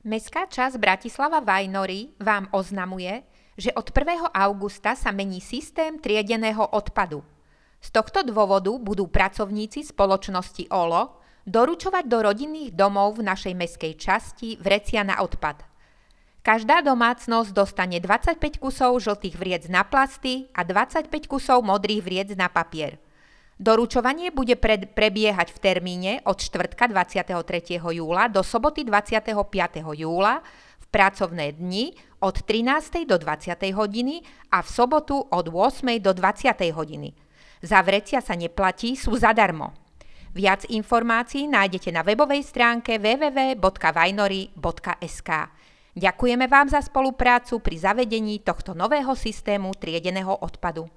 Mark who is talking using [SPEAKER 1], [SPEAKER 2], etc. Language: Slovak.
[SPEAKER 1] Mestská časť Bratislava Vajnory vám oznamuje, že od 1. augusta sa mení systém triedeného odpadu. Z tohto dôvodu budú pracovníci spoločnosti OLO doručovať do rodinných domov v našej mestskej časti vrecia na odpad. Každá domácnosť dostane 25 kusov žltých vriec na plasty a 25 kusov modrých vriec na papier. Doručovanie bude prebiehať v termíne od štvrtka 23. júla do soboty 25. júla v pracovné dni od 13. do 20. hodiny a v sobotu od 8. do 20. hodiny. Za vrecia sa neplatí, sú zadarmo. Viac informácií nájdete na webovej stránke www.vajnory.sk. Ďakujeme vám za spoluprácu pri zavedení tohto nového systému triedeného odpadu.